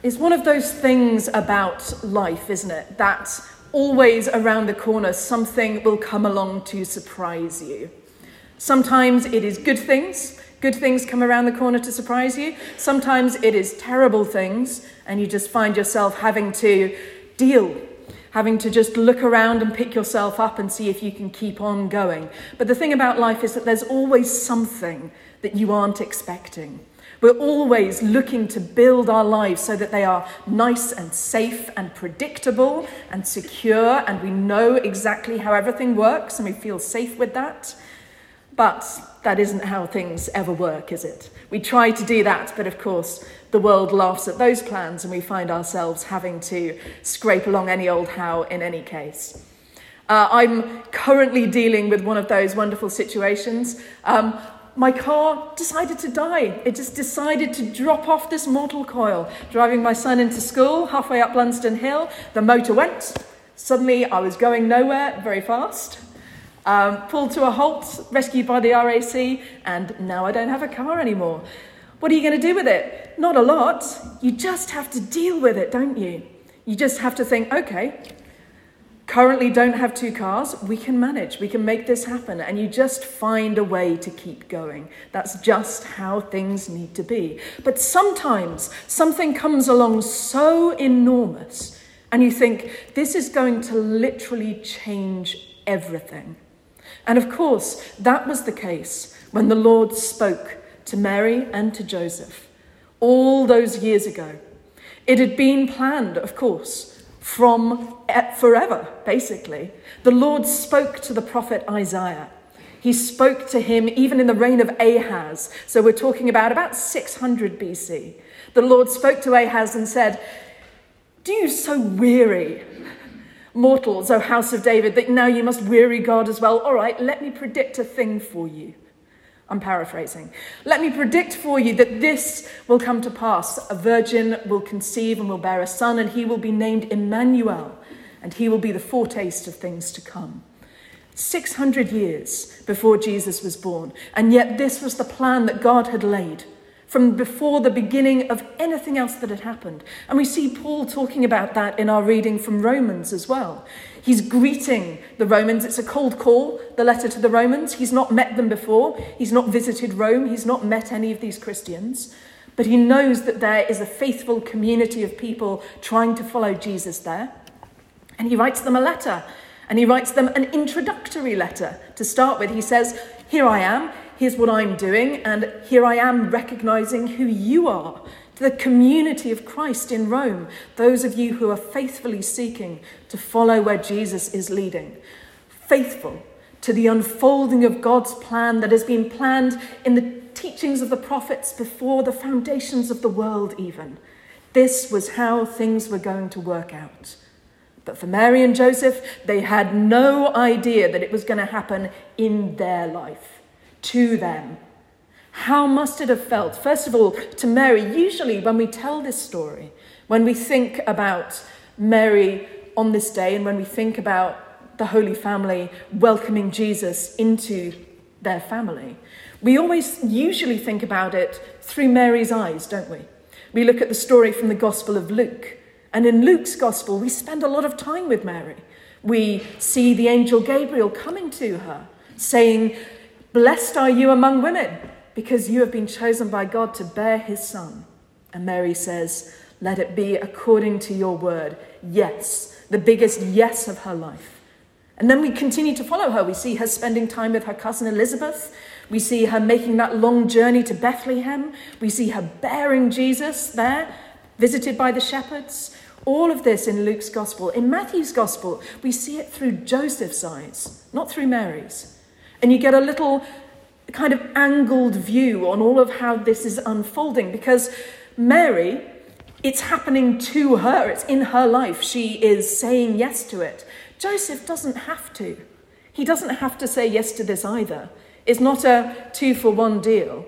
It's one of those things about life, isn't it? That always around the corner, something will come along to surprise you. Sometimes it is good things. Good things come around the corner to surprise you. Sometimes it is terrible things, and you just find yourself having to having to just look around and pick yourself up and see if you can keep on going. But the thing about life is that there's always something that you aren't expecting. We're always looking to build our lives so that they are nice and safe and predictable and secure, and we know exactly how everything works and we feel safe with that. But that isn't how things ever work, is it? We try to do that, but of course the world laughs at those plans and we find ourselves having to scrape along any old how in any case. I'm currently dealing with one of those wonderful situations. My car decided to die. It just decided to drop off this mortal coil. Driving my son into school, halfway up Lunsden Hill, the motor went. Suddenly I was going nowhere very fast. Pulled to a halt, rescued by the RAC, and now I don't have a car anymore. What are you going to do with it? Not a lot. You just have to deal with it, don't you? You just have to think, okay, currently don't have two cars, we can manage, we can make this happen, and you just find a way to keep going. That's just how things need to be. But sometimes something comes along so enormous, and you think, this is going to literally change everything. And of course, that was the case when the Lord spoke to Mary and to Joseph all those years ago. It had been planned, of course, from forever, basically. The Lord spoke to the prophet Isaiah. He spoke to him even in the reign of Ahaz. So we're talking about 600 BC. The Lord spoke to Ahaz and said, "Do you so weary, mortals, O house of David, that now you must weary God as well? All right, let me predict a thing for you." I'm paraphrasing. "Let me predict for you that this will come to pass. A virgin will conceive and will bear a son, and he will be named Emmanuel, and he will be the foretaste of things to come." 600 years before Jesus was born, and yet this was the plan that God had laid from before the beginning of anything else that had happened. And we see Paul talking about that in our reading from Romans as well. He's greeting the Romans. It's a cold call, the letter to the Romans. He's not met them before. He's not visited Rome. He's not met any of these Christians. But he knows that there is a faithful community of people trying to follow Jesus there. And he writes them a letter. And he writes them an introductory letter to start with. He says, "Here I am. Here's what I'm doing, and here I am recognizing who you are, to the community of Christ in Rome, those of you who are faithfully seeking to follow where Jesus is leading, faithful to the unfolding of God's plan that has been planned in the teachings of the prophets before the foundations of the world even. This was how things were going to work out. But for Mary and Joseph, they had no idea that it was going to happen in their life. To them. How must it have felt? First of all, to Mary. Usually when we tell this story, when we think about Mary on this day and when we think about the Holy Family welcoming Jesus into their family, we always usually think about it through Mary's eyes, don't we? We look at the story from the Gospel of Luke, and in Luke's Gospel, we spend a lot of time with Mary. We see the angel Gabriel coming to her, saying, "Blessed are you among women, because you have been chosen by God to bear his son." And Mary says, "Let it be according to your word." Yes, the biggest yes of her life. And then we continue to follow her. We see her spending time with her cousin Elizabeth. We see her making that long journey to Bethlehem. We see her bearing Jesus there, visited by the shepherds. All of this in Luke's Gospel. In Matthew's Gospel, we see it through Joseph's eyes, not through Mary's. And you get a little kind of angled view on all of how this is unfolding, because Mary, it's happening to her. It's in her life. She is saying yes to it. Joseph doesn't have to. He doesn't have to say yes to this either. It's not a 2-for-1 deal.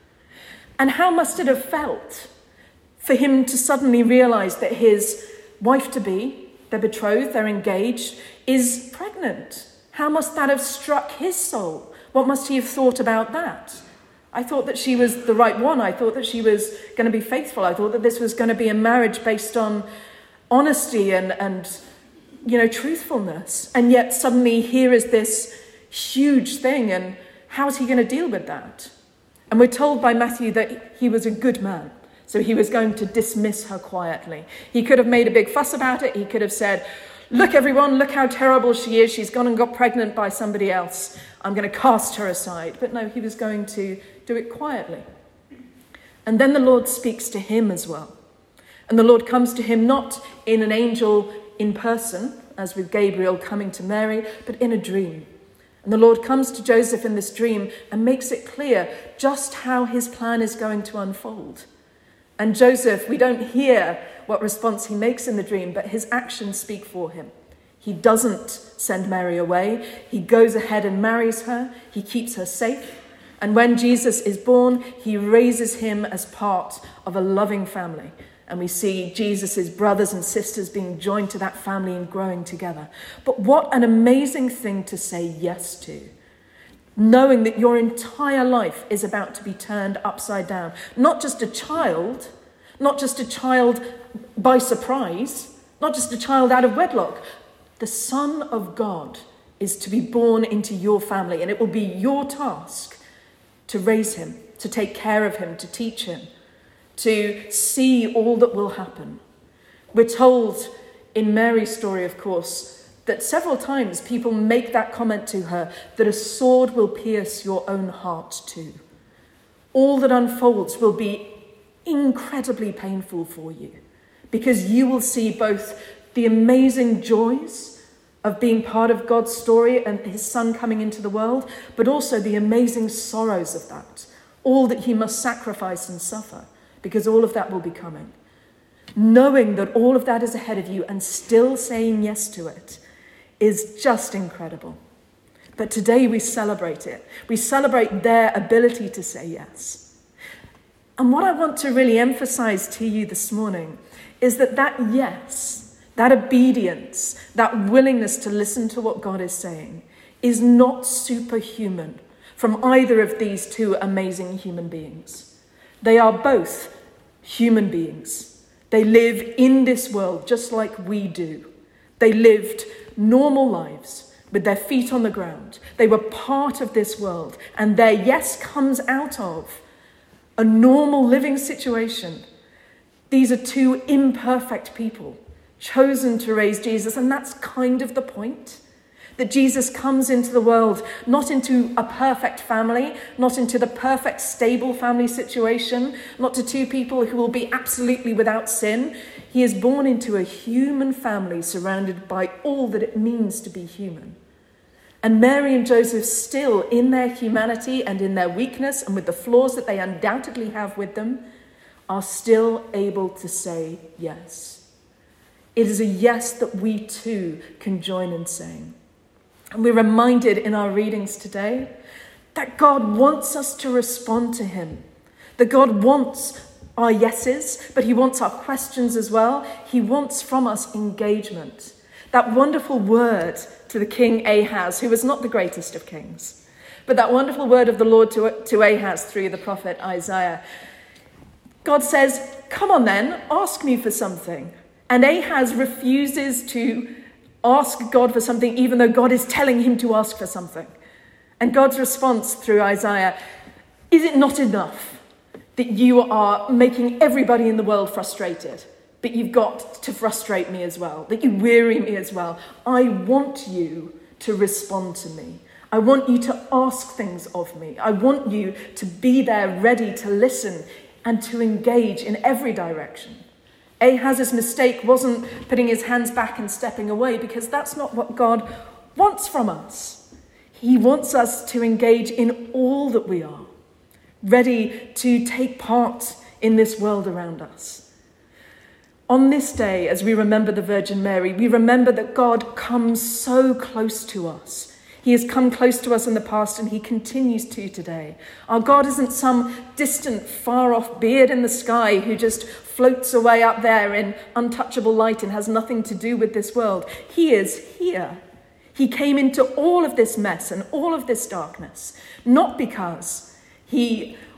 And how must it have felt for him to suddenly realize that his wife-to-be, they're betrothed, they're engaged, is pregnant? How must that have struck his soul? What must he have thought about that? I thought that she was the right one. I thought that she was going to be faithful. I thought that this was going to be a marriage based on honesty and truthfulness. And yet suddenly here is this huge thing, and how is he going to deal with that? And we're told by Matthew that he was a good man. So he was going to dismiss her quietly. He could have made a big fuss about it. He could have said, look, everyone, look how terrible she is. She's gone and got pregnant by somebody else. I'm going to cast her aside. But no, he was going to do it quietly. And then the Lord speaks to him as well. And the Lord comes to him not in an angel in person, as with Gabriel coming to Mary, but in a dream. And the Lord comes to Joseph in this dream and makes it clear just how his plan is going to unfold. And Joseph, we don't hear what response he makes in the dream, but his actions speak for him. He doesn't send Mary away. He goes ahead and marries her. He keeps her safe. And when Jesus is born, he raises him as part of a loving family. And we see Jesus' brothers and sisters being joined to that family and growing together. But what an amazing thing to say yes to. Knowing that your entire life is about to be turned upside down. Not just a child by surprise, not just a child out of wedlock. The Son of God is to be born into your family, and it will be your task to raise him, to take care of him, to teach him, to see all that will happen. We're told in Mary's story, of course, that several times people make that comment to her, that a sword will pierce your own heart too. All that unfolds will be incredibly painful for you, because you will see both the amazing joys of being part of God's story and his son coming into the world, but also the amazing sorrows of that, all that he must sacrifice and suffer, because all of that will be coming. Knowing that all of that is ahead of you and still saying yes to it is just incredible. But today we celebrate it. We celebrate their ability to say yes. And what I want to really emphasize to you this morning is that yes, that obedience, that willingness to listen to what God is saying is not superhuman from either of these two amazing human beings. They are both human beings. They live in this world just like we do. They lived normal lives with their feet on the ground. They were part of this world, and their yes comes out of a normal living situation. These are two imperfect people chosen to raise Jesus, and that's kind of the point. That Jesus comes into the world, not into a perfect family, not into the perfect stable family situation, not to two people who will be absolutely without sin. He is born into a human family surrounded by all that it means to be human. And Mary and Joseph, still in their humanity and in their weakness and with the flaws that they undoubtedly have with them, are still able to say yes. It is a yes that we too can join in saying. And we're reminded in our readings today that God wants us to respond to him. That God wants our yeses, but he wants our questions as well. He wants from us engagement. That wonderful word to the king Ahaz, who was not the greatest of kings, but that wonderful word of the Lord to Ahaz through the prophet Isaiah. God says, come on then, ask me for something. And Ahaz refuses to ask God for something, even though God is telling him to ask for something. And God's response through Isaiah, is it not enough that you are making everybody in the world frustrated, but you've got to frustrate me as well, that you weary me as well? I want you to respond to me. I want you to ask things of me. I want you to be there ready to listen and to engage in every direction. Ahaz's mistake wasn't putting his hands back and stepping away, because that's not what God wants from us. He wants us to engage in all that we are, ready to take part in this world around us. On this day, as we remember the Virgin Mary, we remember that God comes so close to us. He has come close to us in the past, and he continues to today. Our God isn't some distant, far-off beard in the sky who just floats away up there in untouchable light and has nothing to do with this world. He is here. He came into all of this mess and all of this darkness, not because he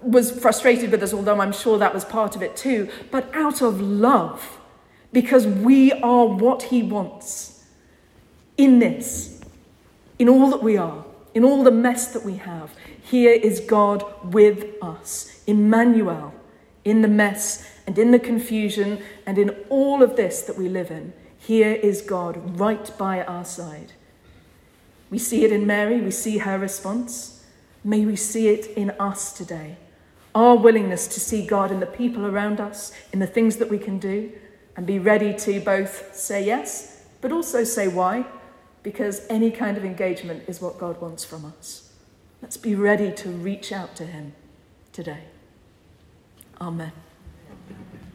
was frustrated with us, although I'm sure that was part of it too, but out of love, because we are what he wants in this, in all that we are, in all the mess that we have. Here is God with us, Emmanuel, in the mess and in the confusion and in all of this that we live in. Here is God right by our side. We see it in Mary, we see her response. May we see it in us today. Our willingness to see God in the people around us, in the things that we can do, and be ready to both say yes, but also say why, because any kind of engagement is what God wants from us. Let's be ready to reach out to him today. Amen.